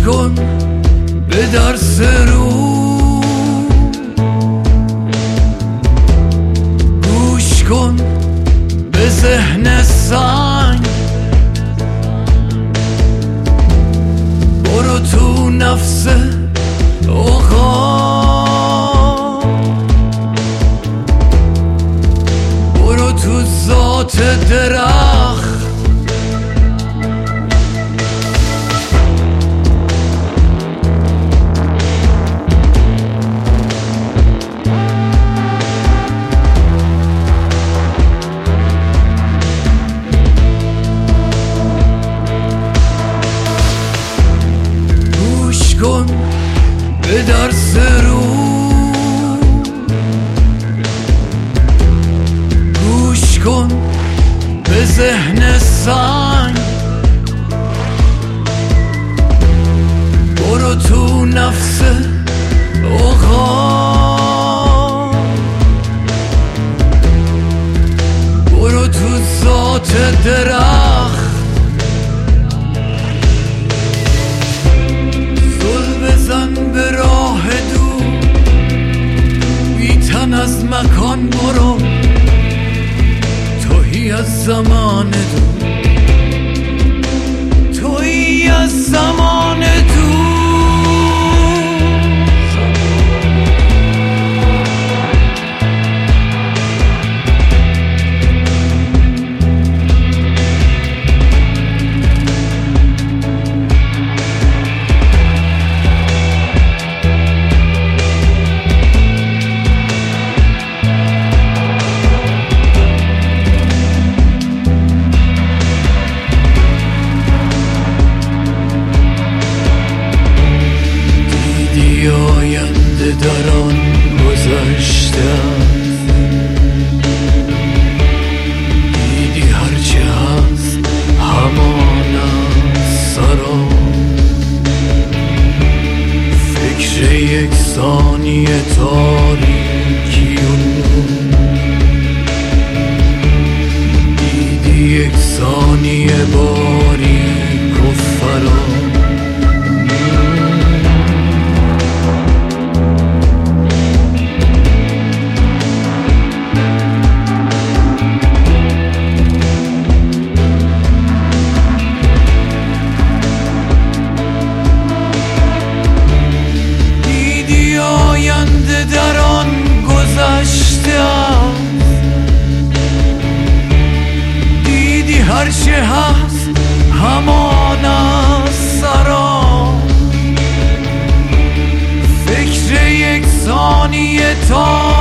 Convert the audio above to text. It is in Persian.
کن به درس رو، گوش کن به ذهن سنگ، برو تو نفس عقاب، برو تو ذات درخت، کن به درس رو، گوش کن به ذهن سنگ، برو تو نفس عقاب، برو تو ذات درخت، بزن به راه دور، بی تن از مکان برو، تویی از زمان دور، تویی از زمان دور. آینده در آن گذشته، دیدی هرچه هست همان است سرا، فکر یک ثانیه تاریکی و دیدی یک ثانیه باریک و فرا. در آن گذشته، دیدی هرچه هست همان است سرا، فکر یک ثانیه تا